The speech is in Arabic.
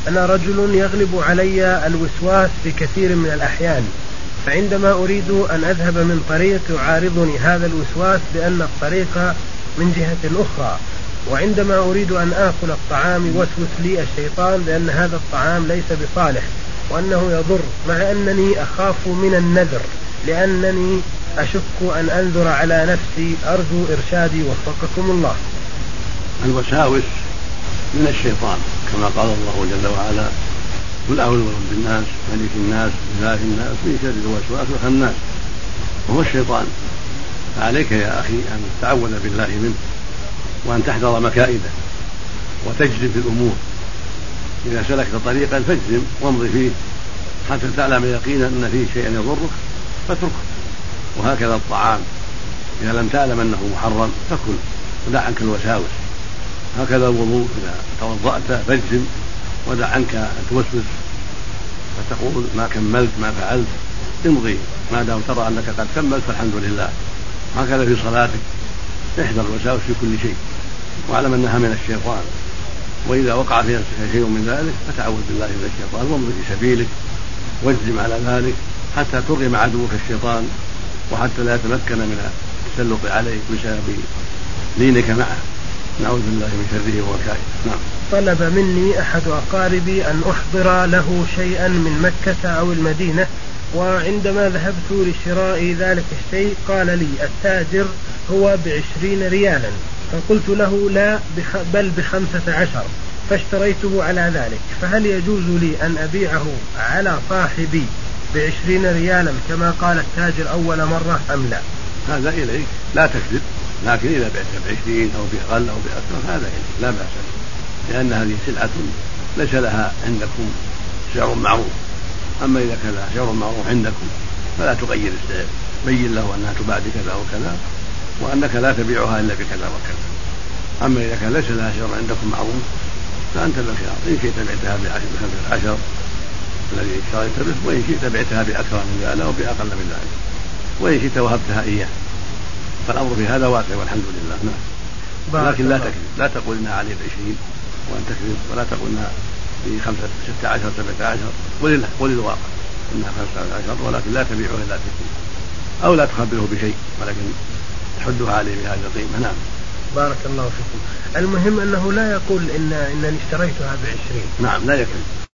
أنا رجل يغلب علي الوسواس في كثير من الأحيان، فعندما أريد أن أذهب من طريق يعارضني هذا الوسواس بأن الطريق من جهة أخرى، وعندما أريد أن آكل الطعام يوسوس لي الشيطان بأن هذا الطعام ليس بصالح وأنه يضر، مع أنني أخاف من النذر لأنني أشك أن أنذر على نفسي. أرجو إرشادي وفقكم الله. الوساوس من الشيطان كما قال الله جل وعلا: قل أعوذ برب الناس ملك الناس إله الناس من شر الوسواس الخناس، وهو الشيطان. فعليك يا أخي أن تتعوذ بالله منه، وأن تحذر مكائده، وتجزم في الأمور. إذا سلكت طريقا فاجزم وامضي فيه حتى تعلم يقينا أن فيه شيئا يضرك فاتركه. وهكذا الطعام، إذا لم تعلم أنه محرم فكل ودع عنك الوساوس. هكذا الوضوء، إذا توضأت فاجزم ودع عنك توسوس فتقول ما كملت ما فعلت، امضي ما دام ترى أنك قد كملت فالحمد لله. هكذا في صلاتك، احذر الوساوس في كل شيء واعلم أنها من الشيطان، وإذا وقع في نفسك شيء من ذلك فتعوذ بالله من الشيطان وامضي في سبيلك واجزم على ذلك حتى ترغم عدوك الشيطان، وحتى لا يتمكن من التسلط عليك بسبب لينك معه. نعوذ بالله من شره ومكائده. نعم. طلب مني أحد أقاربي أن أحضر له شيئا من مكة أو المدينة، وعندما ذهبت لشراء ذلك الشيء قال لي التاجر هو ب20 ريالا، فقلت له لا بل ب15، فاشتريته على ذلك. فهل يجوز لي أن أبيعه على صاحبي ب20 ريالا كما قال التاجر أول مرة أم لا؟ هذا إليك، لا تكذب، لكن إذا بعت ب20 أو بأقل أو بأكثر هذا إليك لا بأس، لأن هذه سلعة ليس لها عندكم سعر معروف. أما إذا كان سعر معروف عندكم فلا تغير السعر، بين له أنها تباع بكذا وكذا وأنك لا تبيعها إلا بكذا وكذا. أما إذا كان ليس لها سعر عندكم معروف فأنت بالخيار، إن شئت بعتها ب15 الذي اشتريت به، وإن شئت بعتها بأكثر من ذلك أو بأقل من ذلك، وإن شئت وهبتها إياه، فالأمر في هذا واسع والحمد لله. نعم. لكن لا تكذب، لا تقول إنها عليه ب20 وأن تكذب، ولا تقول إنها ب16 17، قل الواقع إنها 15، ولكن لا تبيعه إلا ب20 أو لا تخبره بشيء، ولكن تحدها عليه بهذه القيمة. نعم. بارك الله فيكم. المهم أنه لا يقول إنني اشتريتها ب20. نعم، لا يكذب.